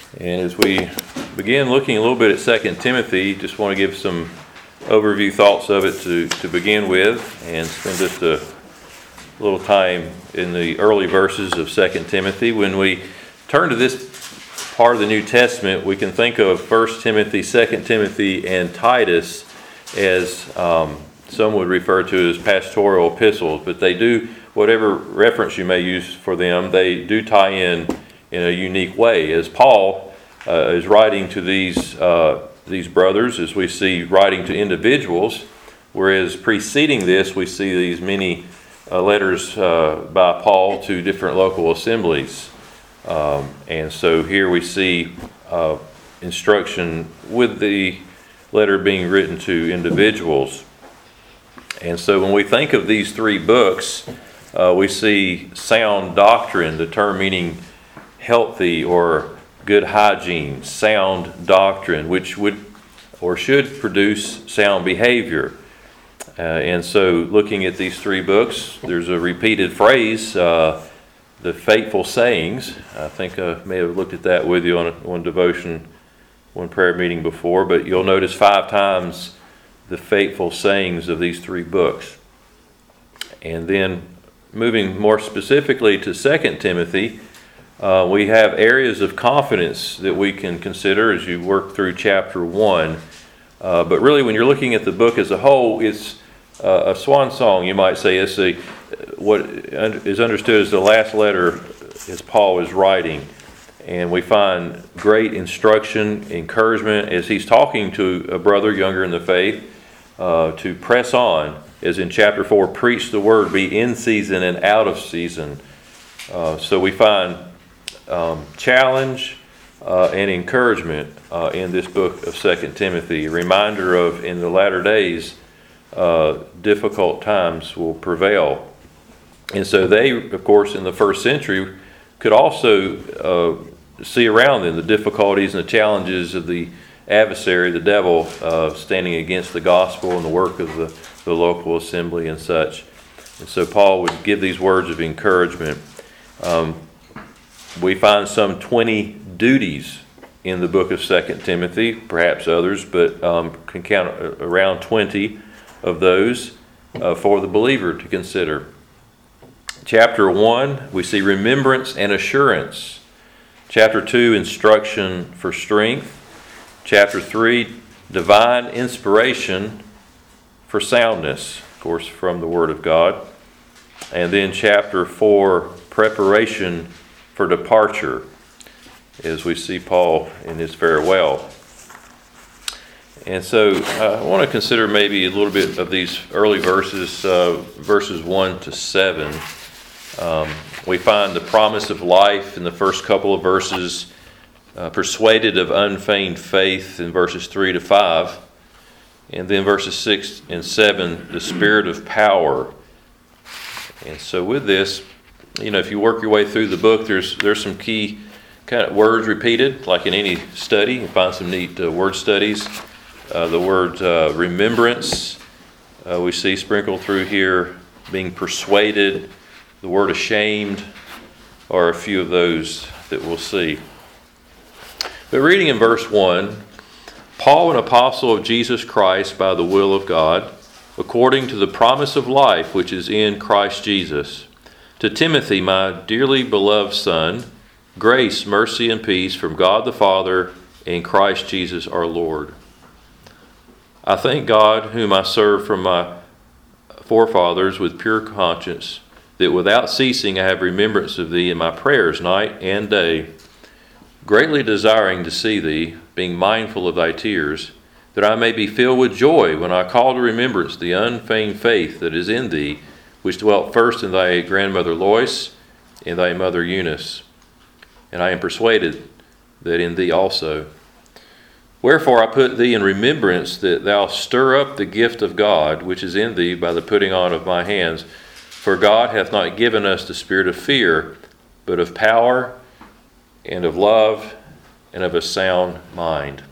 And as we begin looking a little bit at 2 Timothy, just want to give some overview thoughts of it to begin with and spend just a little time in the early verses of 2 Timothy. When we turn to this part of the New Testament, we can think of 1 Timothy, 2 Timothy, and Titus as some would refer to as pastoral epistles, but they do, whatever reference you may use for them, they do tie in a unique way. As Paul is writing to these brothers, as we see writing to individuals, whereas preceding this we see these many letters by Paul to different local assemblies. And so here we see instruction with the letter being written to individuals. And so when we think of these three books, we see sound doctrine, the term meaning healthy or good hygiene, sound doctrine, which would or should produce sound behavior. And so looking at these three books, there's a repeated phrase, the faithful sayings. I think I may have looked at that with you on one devotion, one prayer meeting before, but you'll notice 5 times the faithful sayings of these three books. And then moving more specifically to 2 Timothy, we have areas of confidence that we can consider as you work through chapter 1. But really, when you're looking at the book as a whole, it's a swan song, you might say. It's what is understood as the last letter as Paul is writing. And we find great instruction, encouragement, as he's talking to a brother younger in the faith, to press on, as in chapter 4, preach the word, be in season and out of season. So we find challenge and encouragement in this book of 2 Timothy, a reminder of, in the latter days, difficult times will prevail. And so they, of course, in the first century, could also see around them the difficulties and the challenges of the adversary, the devil, standing against the gospel and the work of the local assembly and such. And so Paul would give these words of encouragement. We find some 20 duties in the book of 2 Timothy, perhaps others, but can count around 20 of those for the believer to consider. Chapter 1, we see remembrance and assurance. Chapter 2, instruction for strength. Chapter 3, divine inspiration for soundness, of course, from the Word of God. And then chapter 4, preparation for departure, as we see Paul in his farewell. And so I want to consider maybe a little bit of these early verses, verses 1 to 7. We find the promise of life in the first couple of verses, persuaded of unfeigned faith in verses 3 to 5. And then verses 6 and 7, the spirit of power. And so with this, if you work your way through the book, there's some key kind of words repeated, like in any study. You find some neat word studies. The word remembrance, we see sprinkled through here, being persuaded. The word ashamed are a few of those that we'll see. But reading in verse 1, Paul, an apostle of Jesus Christ by the will of God, according to the promise of life which is in Christ Jesus, to Timothy, my dearly beloved son, grace, mercy, and peace from God the Father and Christ Jesus our Lord. I thank God, whom I serve from my forefathers with pure conscience, that without ceasing I have remembrance of thee in my prayers night and day, greatly desiring to see thee, being mindful of thy tears, that I may be filled with joy when I call to remembrance the unfeigned faith that is in thee, which dwelt first in thy grandmother Lois and thy mother Eunice. And I am persuaded that in thee also. Wherefore I put thee in remembrance that thou stir up the gift of God, which is in thee by the putting on of my hands. For God hath not given us the spirit of fear, but of power and of love and of a sound mind.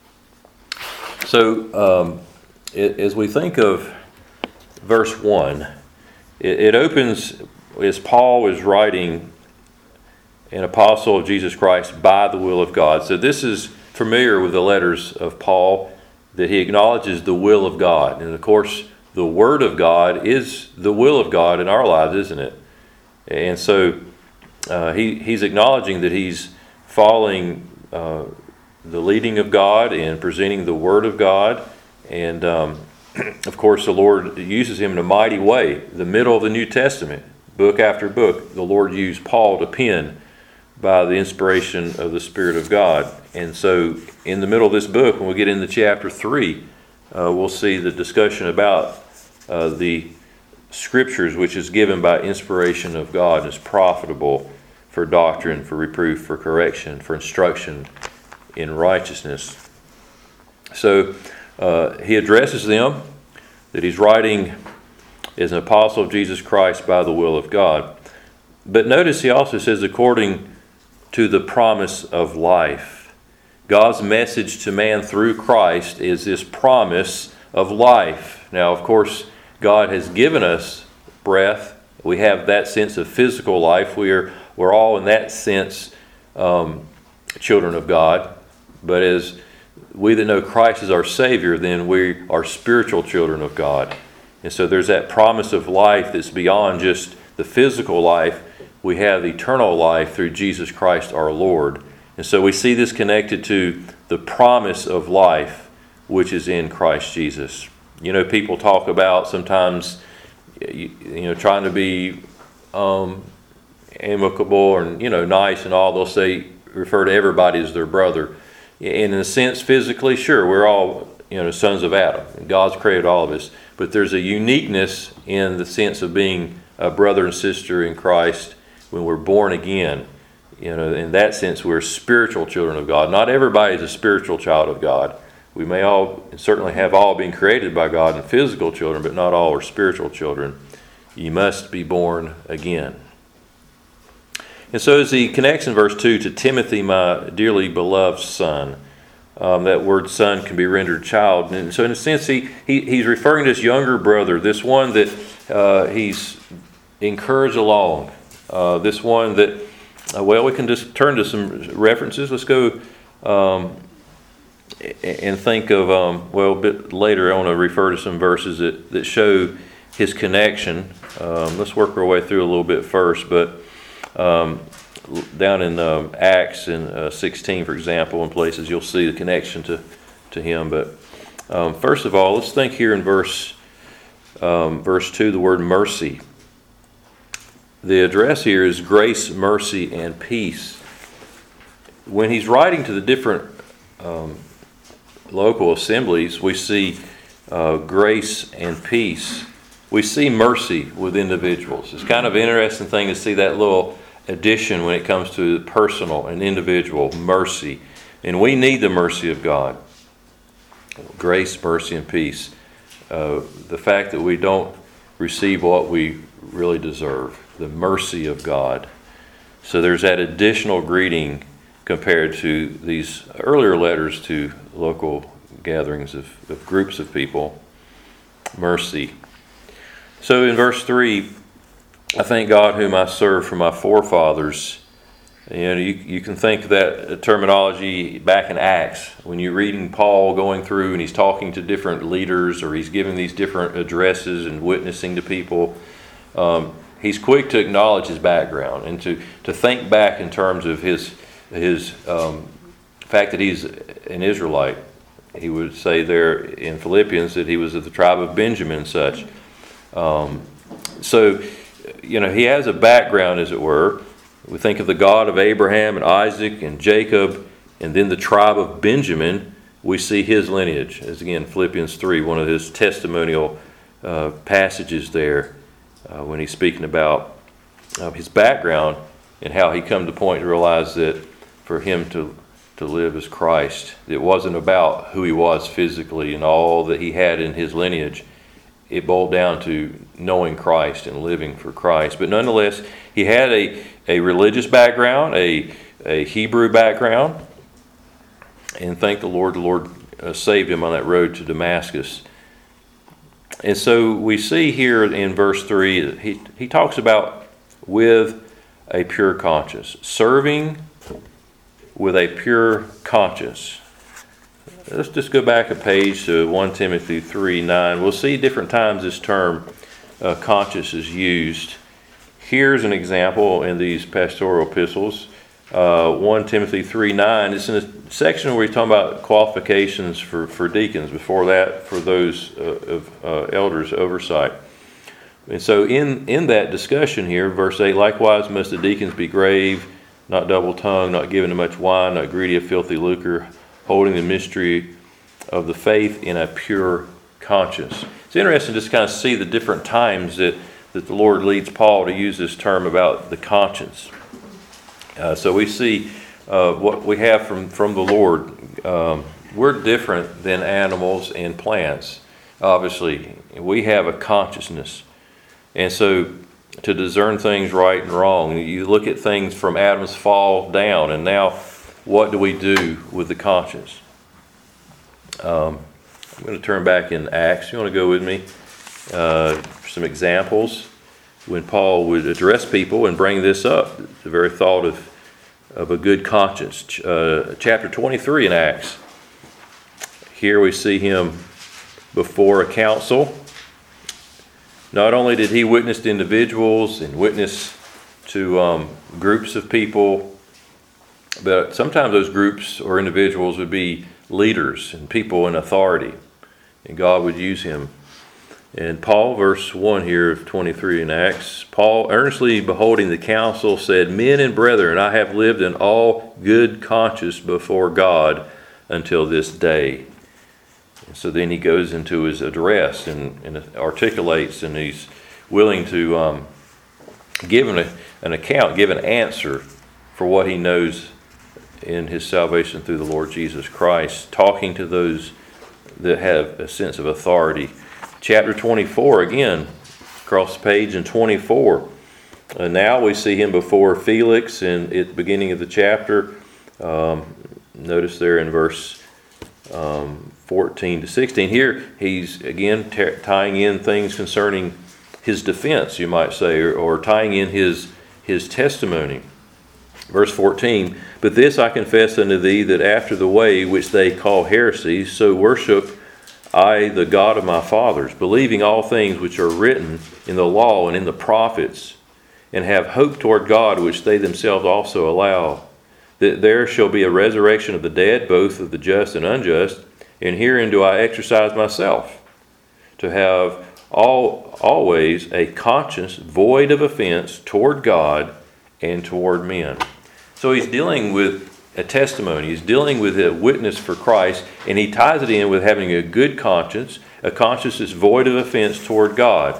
So as we think of verse 1, it opens as Paul is writing an apostle of Jesus Christ by the will of God. So this is familiar with the letters of Paul, that he acknowledges the will of God. And of course, the Word of God is the will of God in our lives, isn't it? And so he's acknowledging that he's following the leading of God and presenting the Word of God. And of course, the Lord uses him in a mighty way. The middle of the New Testament, book after book, the Lord used Paul to pen by the inspiration of the Spirit of God. And so in the middle of this book, when we get into chapter 3, we'll see the discussion about the Scriptures, which is given by inspiration of God, and is profitable for doctrine, for reproof, for correction, for instruction in righteousness. So he addresses them that he's writing as an apostle of Jesus Christ by the will of God. But notice he also says, according to the promise of life. God's message to man through Christ is this promise of life. Now, of course, God has given us breath. We have that sense of physical life. We're all in that sense children of God. But as we that know Christ as our Savior, then we are spiritual children of God. And so there's that promise of life that's beyond just the physical life. We have eternal life through Jesus Christ our Lord. And so we see this connected to the promise of life, which is in Christ Jesus. You know, people talk about sometimes, trying to be amicable and, nice and all. They'll say, refer to everybody as their brother. And in a sense, physically, sure, we're all, sons of Adam. God's created all of us. But there's a uniqueness in the sense of being a brother and sister in Christ when we're born again. In that sense, we're spiritual children of God. Not everybody is a spiritual child of God. We may all, certainly have all been created by God and physical children, but not all are spiritual children. You must be born again. And so as he connects in verse 2 to Timothy, my dearly beloved son, that word son can be rendered child. And so in a sense, he's referring to his younger brother, this one that he's encouraged along, this one that, we can just turn to some references. Let's go and think of, a bit later I want to refer to some verses that show his connection. Let's work our way through a little bit first, but down in Acts in 16, for example, in places you'll see the connection to him. But first of all, let's think here in verse 2, the word mercy. The address here is grace, mercy, and peace. When he's writing to the different local assemblies, we see grace and peace. We see mercy with individuals. It's kind of an interesting thing to see that little addition when it comes to personal and individual mercy. And we need the mercy of God. Grace, mercy, and peace. The fact that we don't receive what we really deserve. The mercy of God. So there's that additional greeting compared to these earlier letters to local gatherings of groups of people. Mercy. So in verse 3, I thank God whom I serve from my forefathers. You can think of that terminology back in Acts when you're reading Paul going through and he's talking to different leaders or he's giving these different addresses and witnessing to people. He's quick to acknowledge his background and to think back in terms of his fact that he's an Israelite. He would say there in Philippians that he was of the tribe of Benjamin and such. So, he has a background, as it were. We think of the God of Abraham and Isaac and Jacob, and then the tribe of Benjamin. We see his lineage, as again Philippians 3, one of his testimonial passages there, when he's speaking about his background and how he come to the point to realize that for him to live as Christ, it wasn't about who he was physically and all that he had in his lineage. It boiled down to knowing Christ and living for Christ. But nonetheless, he had a religious background, a Hebrew background, and thank the Lord saved him on that road to Damascus. And so we see here in verse 3, he talks about with a pure conscience. Serving with a pure conscience. Let's just go back a page to 1 Timothy 3:9. We'll see different times this term conscience is used. Here's an example in these pastoral epistles. 1 Timothy 3:9. It's in a section where he's talking about qualifications for deacons. Before that, for those of elders' oversight. And so in that discussion here, verse 8, likewise must the deacons be grave, not double-tongued, not given to much wine, not greedy of filthy lucre, holding the mystery of the faith in a pure conscience. It's interesting just to kind of see the different times that the Lord leads Paul to use this term about the conscience. So we see what we have from the Lord. We're different than animals and plants. Obviously, we have a consciousness. And so to discern things right and wrong, you look at things from Adam's fall down, and now what do we do with the conscience? I'm going to turn back in Acts. You want to go with me? Some examples when Paul would address people and bring this up, the very thought of a good conscience. Chapter 23 in Acts. Here we see him before a council. Not only did he witness to individuals and witness to groups of people, but sometimes those groups or individuals would be leaders and people in authority, and God would use him. And Paul, verse 1 here of 23 in Acts, Paul, earnestly beholding the council, said, Men and brethren, I have lived in all good conscience before God until this day. And so then he goes into his address and articulates, and he's willing to give an account, give an answer for what he knows in his salvation through the Lord Jesus Christ, talking to those that have a sense of authority. Chapter 24, again, across the page in 24. Now we see him before Felix at the beginning of the chapter. Notice there in verse 14 to 16. Here he's again tying in things concerning his defense, you might say, or tying in his testimony. Verse 14, But this I confess unto thee, that after the way which they call heresy, so worship I the God of my fathers, believing all things which are written in the law and in the prophets, and have hope toward God, which they themselves also allow, that there shall be a resurrection of the dead, both of the just and unjust, and herein do I exercise myself, to have always a conscience void of offense toward God and toward men. So he's dealing with a testimony. He's dealing with a witness for Christ, and he ties it in with having a good conscience, a conscience that's void of offense toward God.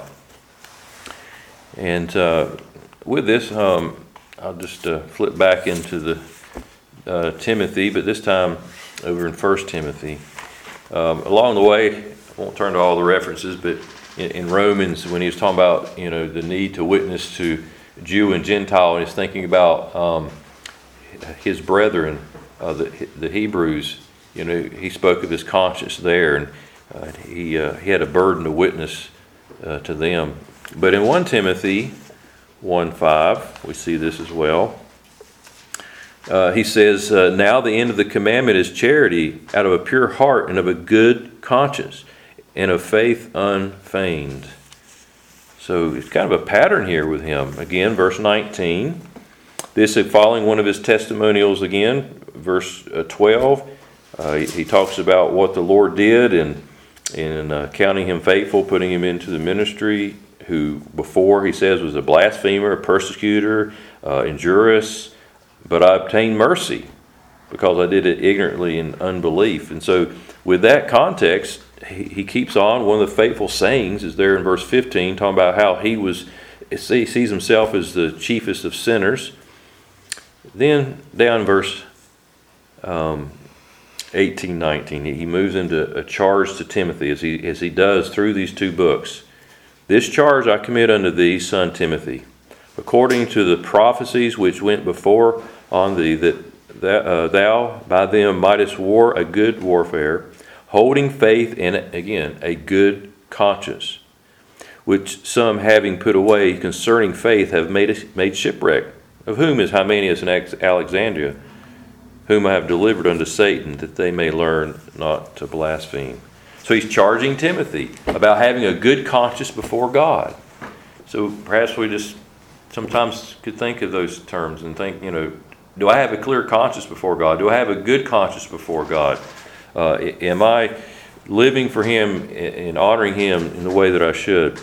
And with this, I'll just flip back into the Timothy, but this time over in 1 Timothy. Along the way, I won't turn to all the references, but in Romans, when he was talking about the need to witness to Jew and Gentile, and he's thinking about his brethren, the Hebrews, he spoke of his conscience there, and he had a burden to witness to them. But in 1 Timothy 1:5, we see this as well. He says, Now the end of the commandment is charity, out of a pure heart and of a good conscience, and of faith unfeigned. So it's kind of a pattern here with him. Again, verse 19. This is following one of his testimonials again, verse 12. He talks about what the Lord did and counting him faithful, putting him into the ministry, who before, he says, was a blasphemer, a persecutor, injurious, but I obtained mercy because I did it ignorantly in unbelief. And so with that context, he keeps on. One of the faithful sayings is there in verse 15, talking about how he sees himself as the chiefest of sinners. Then down in verse 18, 19, he moves into a charge to Timothy as he does through these two books. This charge I commit unto thee, son Timothy, according to the prophecies which went before on thee, that thou by them mightest war a good warfare, holding faith in, again, a good conscience, which some having put away concerning faith have made shipwreck, of whom is Hymenaeus and Alexandria, whom I have delivered unto Satan, that they may learn not to blaspheme. So he's charging Timothy about having a good conscience before God. So perhaps we just sometimes could think of those terms and think, do I have a clear conscience before God? Do I have a good conscience before God? Am I living for Him and honoring Him in the way that I should?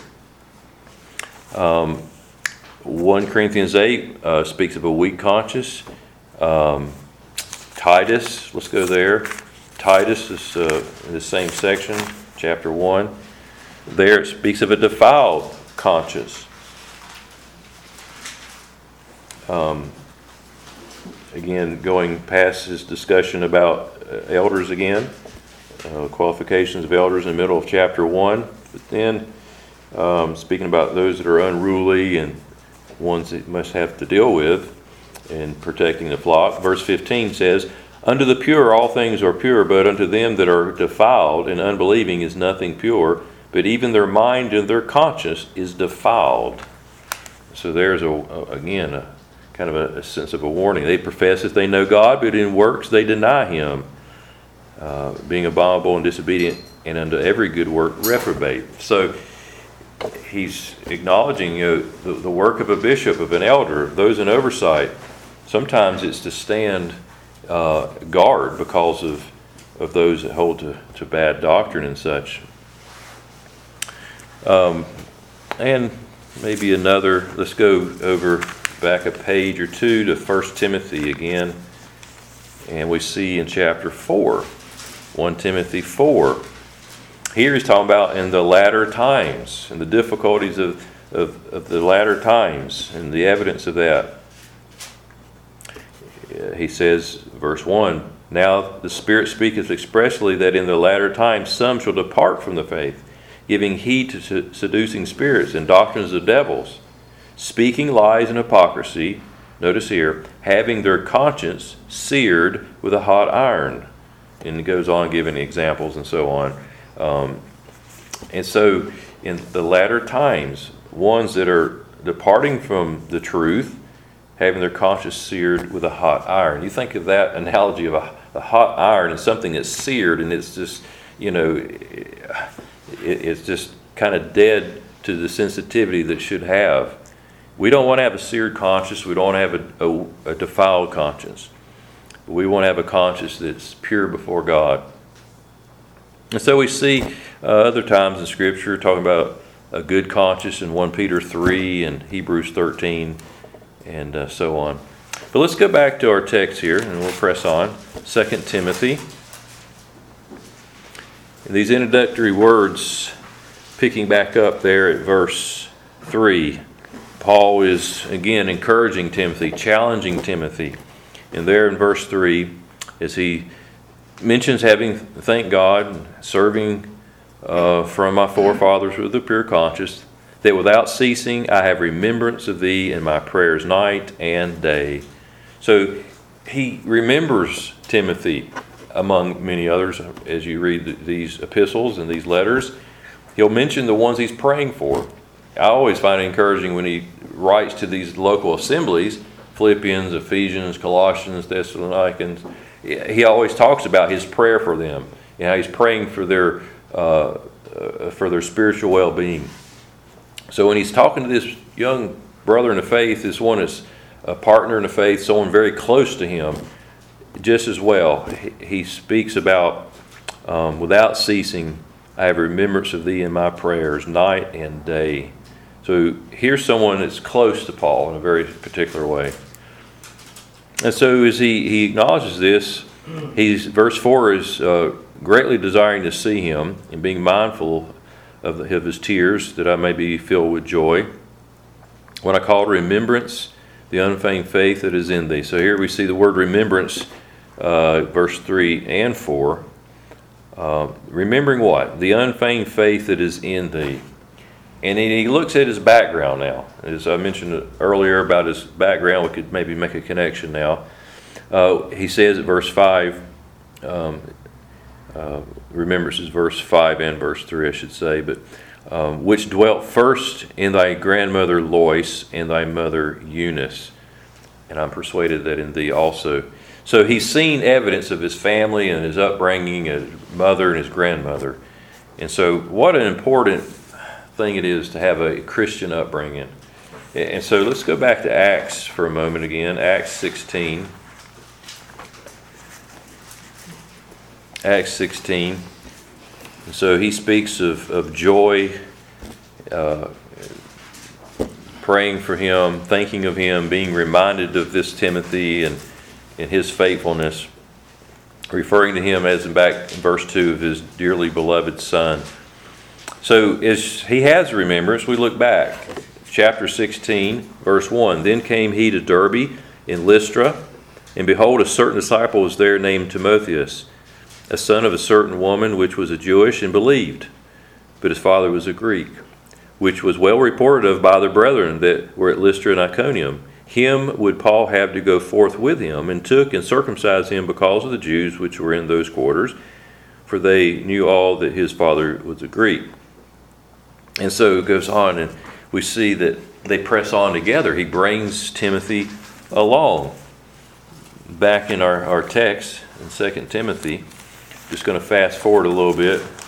1 Corinthians 8 speaks of a weak conscience. Titus, let's go there. Titus is in the same section, chapter 1. There it speaks of a defiled conscience. Again, going past his discussion about elders again, qualifications of elders in the middle of chapter 1. But then, speaking about those that are unruly and ones that must have to deal with in protecting the flock. Verse 15 says, "Unto the pure all things are pure, but unto them that are defiled and unbelieving is nothing pure, but even their mind and their conscience is defiled." So there's again a kind of a sense of a warning. They profess that they know God, but in works they deny Him, being abominable and disobedient, and unto every good work reprobate. So he's acknowledging the work of a bishop, of an elder, of those in oversight. Sometimes it's to stand guard because of those that hold to bad doctrine and such. And maybe another, let's go over back a page or two to 1 Timothy again. And we see in chapter 4, 1 Timothy 4. Here he's talking about in the latter times and the difficulties of the latter times and the evidence of that. He says, verse 1, "Now the Spirit speaketh expressly that in the latter times some shall depart from the faith, giving heed to seducing spirits and doctrines of devils, speaking lies and hypocrisy," notice here, "having their conscience seared with a hot iron." And he goes on giving examples and so on. And so in the latter times, ones that are departing from the truth, having their conscience seared with a hot iron. You think of that analogy of a hot iron and something that's seared, and it's just, it's just kind of dead to the sensitivity that it should have. We don't want to have a seared conscience. We don't want to have a defiled conscience. We want to have a conscience that's pure before God. And so we see other times in Scripture talking about a good conscience in 1 Peter 3 and Hebrews 13 and so on. But let's go back to our text here and we'll press on. 2 Timothy. And these introductory words, picking back up there at verse 3, Paul is again encouraging Timothy, challenging Timothy. And there in verse 3, as he mentions having, thank God, serving from my forefathers with a pure conscience, that without ceasing I have remembrance of thee in my prayers night and day. So he remembers Timothy among many others. As you read these epistles and these letters, he'll mention the ones he's praying for. I always find it encouraging when he writes to these local assemblies, Philippians, Ephesians, Colossians, Thessalonians. He always talks about his prayer for them. He's praying for their spiritual well-being. So when he's talking to this young brother in the faith, this one is a partner in the faith, someone very close to him, just as well, he speaks about without ceasing, I have remembrance of thee in my prayers night and day. So here's someone that's close to Paul in a very particular way. And so as he acknowledges this, verse 4 is greatly desiring to see him and being mindful of his tears, that I may be filled with joy. When I call to remembrance the unfeigned faith that is in thee. So here we see the word remembrance, verse 3 and 4. Remembering what? The unfeigned faith that is in thee. And he looks at his background now. As I mentioned earlier about his background, we could maybe make a connection now. He says at verse 5, remembrances verse 5 and verse 3, I should say, but which dwelt first in thy grandmother Lois and thy mother Eunice. and I'm persuaded that in thee also. So he's seen evidence of his family and his upbringing, his mother and his grandmother. And so what an important thing it is to have a Christian upbringing. And so let's go back to Acts for a moment again, Acts 16. Acts 16. And so he speaks of joy, praying for him, thinking of him, being reminded of this Timothy and his faithfulness, referring to him as in back in verse 2 of his dearly beloved son. So as he has remembrance, we look back. Chapter 16, verse 1. Then came he to Derbe in Lystra, and behold, a certain disciple was there named Timotheus, a son of a certain woman which was a Jewish, and believed, but his father was a Greek, which was well reported of by the brethren that were at Lystra and Iconium. Him would Paul have to go forth with him, and took and circumcised him because of the Jews which were in those quarters, for they knew all that his father was a Greek. And so it goes on, and we see that they press on together. He brings Timothy along. Back in our text in 2 Timothy, just going to fast forward a little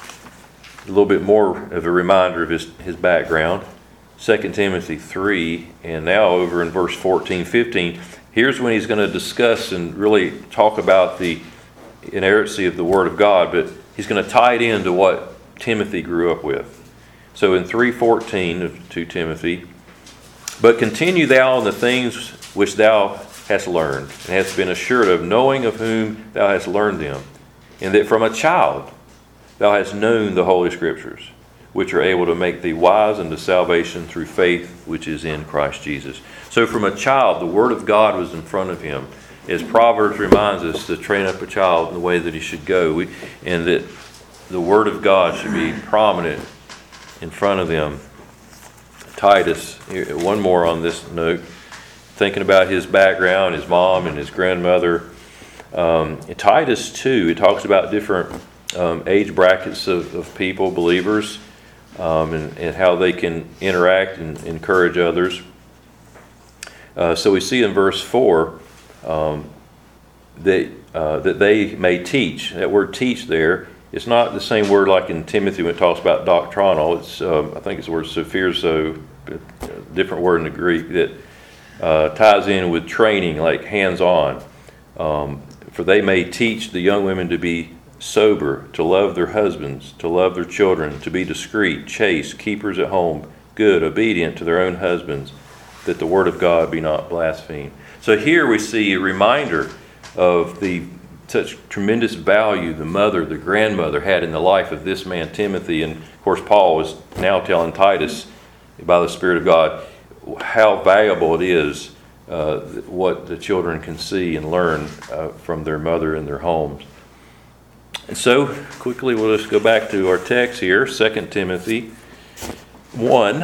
bit more of a reminder of his background. 2 Timothy 3, and now over in verse 14, 15, here's when he's going to discuss and really talk about the inerrancy of the Word of God, but he's going to tie it into what Timothy grew up with. So in 3:14 of 2 Timothy, but continue thou in the things which thou hast learned, and hast been assured of, knowing of whom thou hast learned them, and that from a child thou hast known the Holy Scriptures, which are able to make thee wise unto salvation through faith which is in Christ Jesus. So from a child, the Word of God was in front of him. As Proverbs reminds us to train up a child in the way that he should go, and that the Word of God should be prominent in front of them. Titus, one more on this note, thinking about his background, his mom and his grandmother. In Titus 2, it talks about different age brackets of people, believers, and how they can interact and encourage others. So we see in verse 4 that they may teach. That word teach there, it's not the same word like in Timothy when it talks about doctrinal. It's I think it's the word sophirzo, a different word in the Greek that ties in with training, like hands-on. For they may teach the young women to be sober, to love their husbands, to love their children, to be discreet, chaste, keepers at home, good, obedient to their own husbands, that the word of God be not blasphemed. So here we see a reminder of the such tremendous value the mother, the grandmother had in the life of this man Timothy. And of course Paul is now telling Titus by the Spirit of God how valuable it is what the children can see and learn from their mother in their homes. And so quickly we'll just go back to our text here, 2 Timothy 1.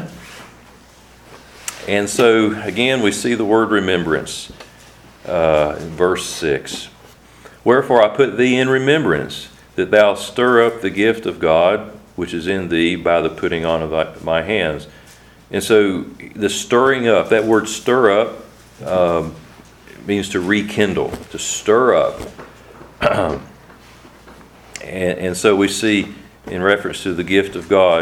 And so again we see the word remembrance in verse 6. Wherefore I put thee in remembrance, that thou stir up the gift of God, which is in thee by the putting on of my hands. And so the stirring up, that word stir up means to rekindle, to stir up. And so we see in reference to the gift of God,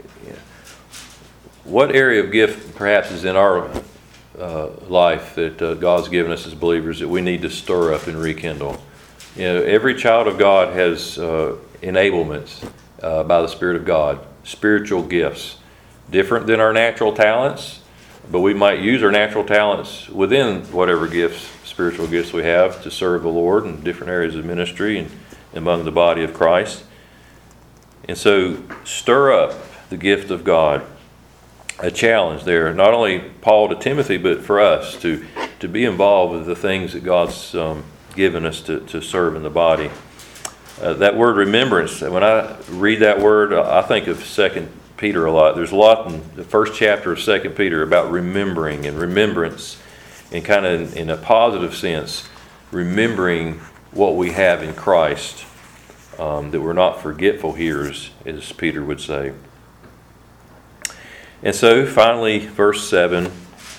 what area of gift perhaps is in our life that God's given us as believers that we need to stir up and rekindle. You know, every child of God has enablements by the Spirit of God, spiritual gifts, different than our natural talents, but we might use our natural talents within whatever gifts, spiritual gifts we have to serve the Lord in different areas of ministry and among the body of Christ. And so stir up the gift of God. A challenge there, not only Paul to Timothy, but for us to be involved with the things that God's given us to serve in the body. That word remembrance, when I read that word, I think of 2 Peter a lot. There's a lot in the first chapter of 2 Peter about remembering and remembrance, and kind of in a positive sense, remembering what we have in Christ, that we're not forgetful hearers, as Peter would say. And so finally, verse 7,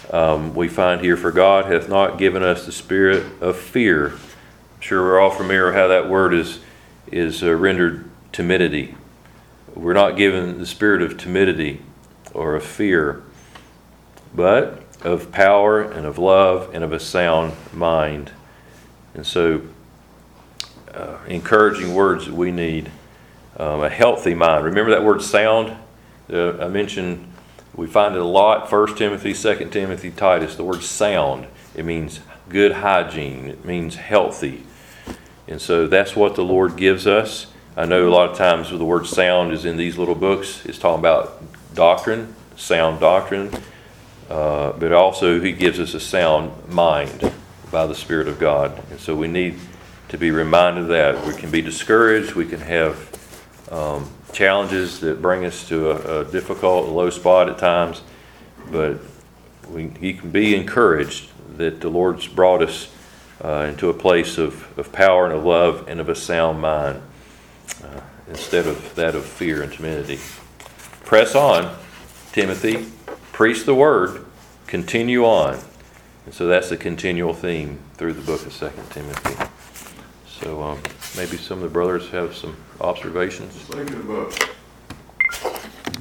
We find here, for God hath not given us the spirit of fear. I'm sure we're all familiar with how that word is rendered timidity. We're not given the spirit of timidity or of fear, but of power and of love and of a sound mind. And so, encouraging words that we need. A healthy mind. Remember that word sound? I mentioned we find it a lot, 1 Timothy, 2 Timothy, Titus, the word sound. It means good hygiene. It means healthy. And so that's what the Lord gives us. I know a lot of times the word sound is in these little books. It's talking about doctrine, sound doctrine. But also He gives us a sound mind by the Spirit of God. And so we need to be reminded of that. We can be discouraged. We can have challenges that bring us to a difficult, low spot at times. But you can be encouraged that the Lord's brought us into a place of power and of love and of a sound mind instead of that of fear and timidity. Press on, Timothy. Preach the word. Continue on. And so that's a continual theme through the book of 2 Timothy. So maybe some of the brothers have some observations. Think of